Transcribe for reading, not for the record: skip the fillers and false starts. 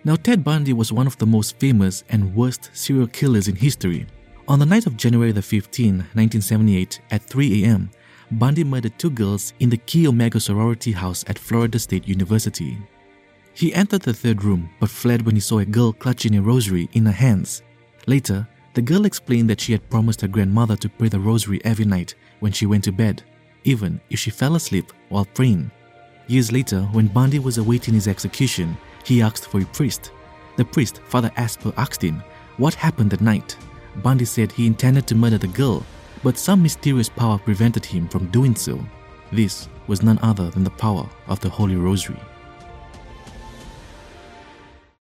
Now, Ted Bundy was one of the most famous and worst serial killers in history. On the night of January 15, 1978, at 3 a.m., Bundy murdered 2 girls in the Chi Omega sorority house at Florida State University. He entered the 3rd room but fled when he saw a girl clutching a rosary in her hands. Later, the girl explained that she had promised her grandmother to pray the rosary every night when she went to bed, even if she fell asleep while praying. Years later, when Bundy was awaiting his execution, he asked for a priest. The priest, Father Asper, asked him what happened that night. Bundy said he intended to murder the girl, but some mysterious power prevented him from doing so. This was none other than the power of the Holy Rosary.